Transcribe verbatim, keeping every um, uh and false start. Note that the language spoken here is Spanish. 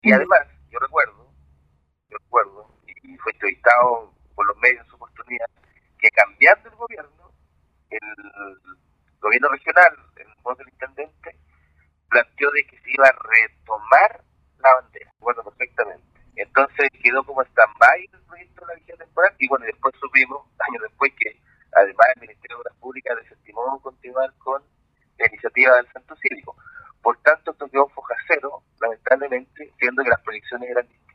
Y además, yo recuerdo, yo recuerdo, y fue entrevistado por los medios en su oportunidad, que cambiando el gobierno, el gobierno regional, en voz del intendente, planteó de que se iba a retomar la bandera, bueno, perfectamente. Entonces quedó como stand-by el proyecto de la vigilancia temporal y bueno, después supimos, años después, que además el Ministerio de Obras Públicas desestimó continuar con la iniciativa del Centro Cívico. Por tanto, esto quedó en foja cero, lamentablemente, siendo que las proyecciones eran distintas.